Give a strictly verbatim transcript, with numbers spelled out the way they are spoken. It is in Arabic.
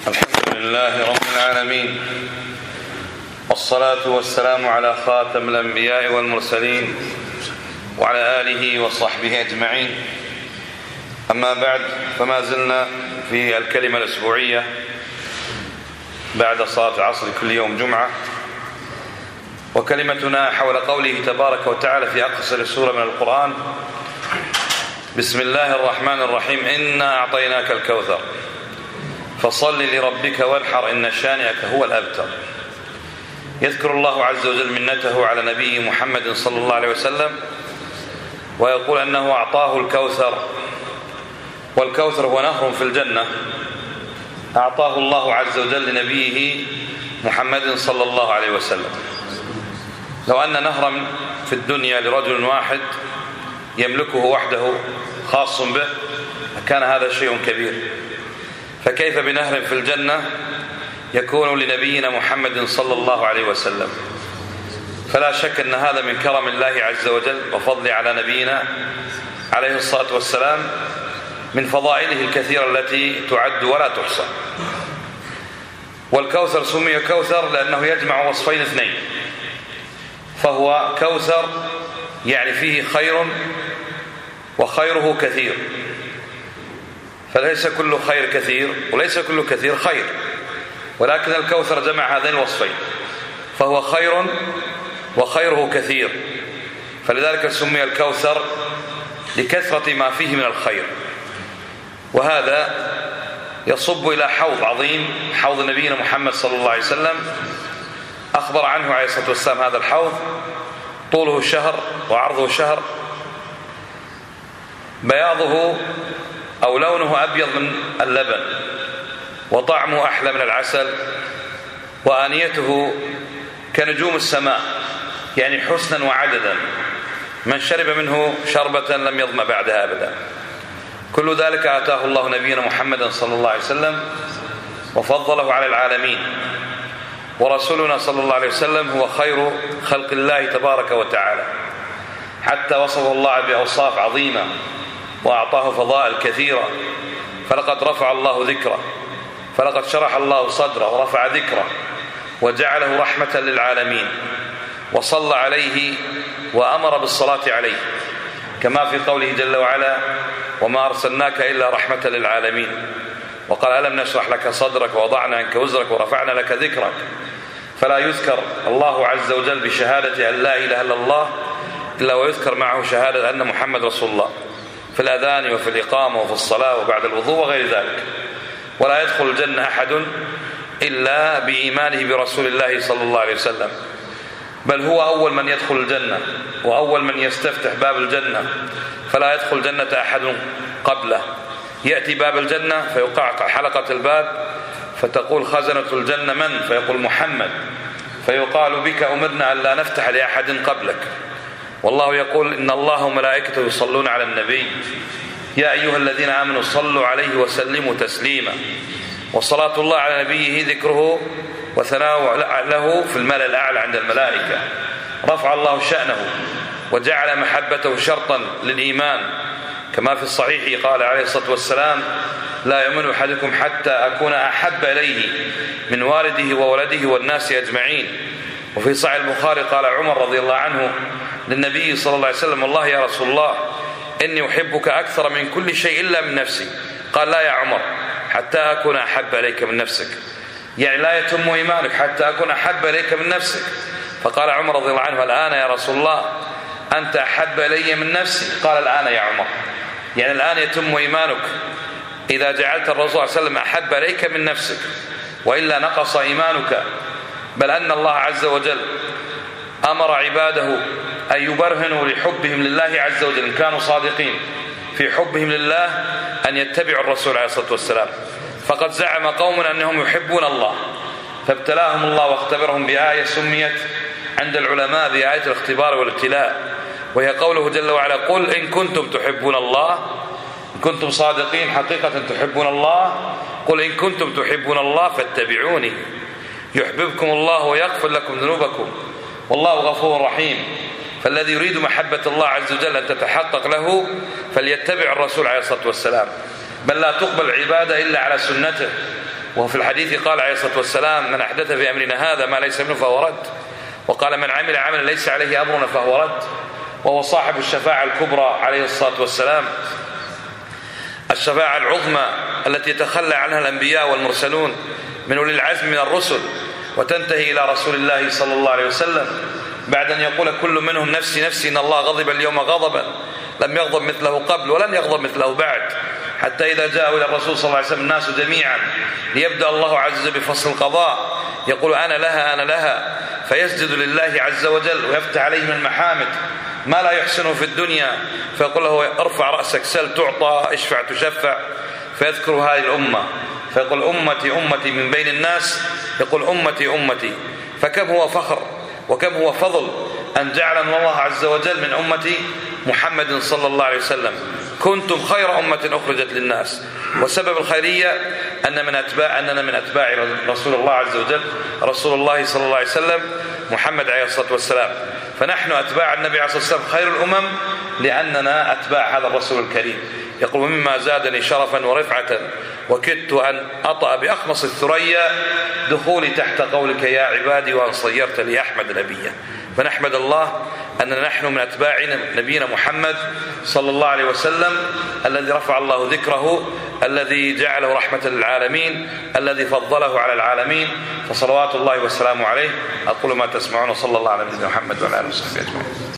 الحمد لله رب العالمين، والصلاة والسلام على خاتم الأنبياء والمرسلين وعلى آله وصحبه أجمعين. أما بعد، فما زلنا في الكلمة الأسبوعية بعد صلاة العصر كل يوم جمعة، وكلمتنا حول قوله تبارك وتعالى في أقصر سورة من القرآن: بسم الله الرحمن الرحيم، إنا أعطيناك الكوثر فصل لربك وانحر إن شانئك هو الأبتر. يذكر الله عز وجل منته على نبيه محمد صلى الله عليه وسلم، ويقول أنه أعطاه الكوثر، والكوثر هو نهر في الجنة أعطاه الله عز وجل لنبيه محمد صلى الله عليه وسلم. لو أن نهرا في الدنيا لرجل واحد يملكه وحده خاص به كان هذا شيء كبير، فكيف بنهر في الجنة يكون لنبينا محمد صلى الله عليه وسلم؟ فلا شك أن هذا من كرم الله عز وجل وفضل على نبينا عليه الصلاة والسلام، من فضائله الكثيرة التي تعد ولا تحصى. والكوثر سمي كوثر لأنه يجمع وصفين اثنين، فهو كوثر يعني فيه خير وخيره كثير، فليس كل خير كثير وليس كل كثير خير، ولكن الكوثر جمع هذين الوصفين، فهو خير وخيره كثير، فلذلك سمي الكوثر لكثرة ما فيه من الخير. وهذا يصب إلى حوض عظيم، حوض نبينا محمد صلى الله عليه وسلم، أخبر عنه عليه الصلاة والسلام: هذا الحوض طوله شهر وعرضه شهر، بياضه أو لونه أبيض من اللبن، وطعمه أحلى من العسل، وآنيته كنجوم السماء، يعني حسنا وعددا، من شرب منه شربة لم يظمأ بعدها أبدا. كل ذلك آتاه الله نبينا محمد صلى الله عليه وسلم وفضله على العالمين. ورسولنا صلى الله عليه وسلم هو خير خلق الله تبارك وتعالى، حتى وصفه الله بأوصاف عظيمة وأعطاه فضائل كثيرة، فلقد رفع الله ذكره، فلقد شرح الله صدره ورفع ذكره وجعله رحمة للعالمين، وصلى عليه وأمر بالصلاة عليه، كما في قوله جل وعلا: وما أرسلناك إلا رحمة للعالمين. وقال: ألم نشرح لك صدرك ووضعنا عنك وزرك ورفعنا لك ذكرك. فلا يذكر الله عز وجل بشهادة أن لا إله إلا الله إلا ويذكر معه شهادة أن محمد رسول الله، في الأذان وفي الإقامة وفي الصلاة وبعد الوضوء وغير ذلك. ولا يدخل الجنة أحد إلا بإيمانه برسول الله صلى الله عليه وسلم، بل هو أول من يدخل الجنة وأول من يستفتح باب الجنة، فلا يدخل الجنة أحد قبله. يأتي باب الجنة فيوقع حلقة الباب، فتقول خزنة الجنة من؟ فيقول محمد، فيقال: بك أمرنا أن لا نفتح لأحد قبلك. والله يقول: إن الله وملائكته يصلون على النبي يا أيها الذين آمنوا صلوا عليه وسلموا تسليما. وصلاة الله على نبيه ذكره وثناء له في الملأ الأعلى عند الملائكة. رفع الله شأنه وجعل محبته شرطا للإيمان، كما في الصحيح قال عليه الصلاة والسلام: لا يؤمن أحدكم حتى أكون أحب إليه من والده وولده والناس أجمعين. وفي صحيح البخاري قال عمر رضي الله عنه للنبي صلى الله عليه وسلم: والله يا رسول الله إني أحبك أكثر من كل شيء إلا من نفسي. قال: لا يا عمر، حتى أكون أحب إليك من نفسك، يعني لا يتم إيمانك حتى أكون أحب إليك من نفسك. فقال عمر رضي الله عنه: الآن يا رسول الله أنت أحب إلي من نفسي. قال: الآن يا عمر، يعني الآن يتم إيمانك إذا جعلت الرسول صلى الله عليه وسلم أحب إليك من نفسك، وإلا نقص إيمانك. بل أن الله عز وجل أمر عباده أن يبرهنوا لحبهم لله عز وجل إن كانوا صادقين في حبهم لله أن يتبعوا الرسول عليه الصلاة والسلام. فقد زعم قوم أنهم يحبون الله، فابتلاهم الله واختبرهم بآية سميت عند العلماء بآية الاختبار والابتلاء، وهي قوله جل وعلا: قل إن كنتم تحبون الله، إن كنتم صادقين حقيقة تحبون الله، قل إن كنتم تحبون الله فاتبعوني يحببكم الله ويغفر لكم ذنوبكم والله غفور رحيم. فالذي يريد محبة الله عز وجل أن تتحقق له فليتبع الرسول عليه الصلاة والسلام، بل لا تقبل عبادة إلا على سنته، وفي الحديث قال عليه الصلاة والسلام: من أحدث في أمرنا هذا ما ليس منه فهو رد. وقال: من عمل عملا ليس عليه أمرنا فهو رد. وهو صاحب الشفاعة الكبرى عليه الصلاة والسلام، الشفاعة العظمى التي يتخلى عنها الأنبياء والمرسلون من أولي العزم من الرسل، وتنتهي إلى رسول الله صلى الله عليه وسلم بعد أن يقول كل منهم: نفسي نفسي إن الله غضب اليوم غضبا لم يغضب مثله قبل ولن يغضب مثله بعد. حتى إذا جاءوا إلى الرسول صلى الله عليه وسلم الناس جميعا ليبدأ الله عز وجل بفصل القضاء، يقول: أنا لها أنا لها، فيسجد لله عز وجل ويفتح عليهم المحامد ما لا يحسنه في الدنيا، فيقول له: ارفع رأسك سل تعطى، اشفع تشفع. فيذكر هذه الأمة فيقول: أمتي أمتي من بين الناس، يقول: أمتي أمتي. فكم هو فخر وكم هو فضل أن جعلنا الله عز وجل من أمة محمد صلى الله عليه وسلم. كنتم خير أمة أخرجت للناس. وسبب الخيرية أن من أتباع أننا من أتباع رسول الله عز وجل، رسول الله صلى الله عليه وسلم محمد عليه الصلاة والسلام. فنحن أتباع النبي عليه الصلاة والسلام خير الأمم لأننا أتباع هذا الرسول الكريم. يقول: مما زادني شرفا ورفعة وكدت أن أطأ بأخمص الثريا دخولي تحت قولك يا عبادي وأن صيرت لي أحمد نبيا. فنحمد الله أننا نحن من أتباع نبينا محمد صلى الله عليه وسلم الذي رفع الله ذكره، الذي جعله رحمة للعالمين، الذي فضله على العالمين. فصلوات الله وسلامه عليه. أقول ما تسمعون، صلى الله على نبينا محمد وعلى آله وصحبه أجمعين.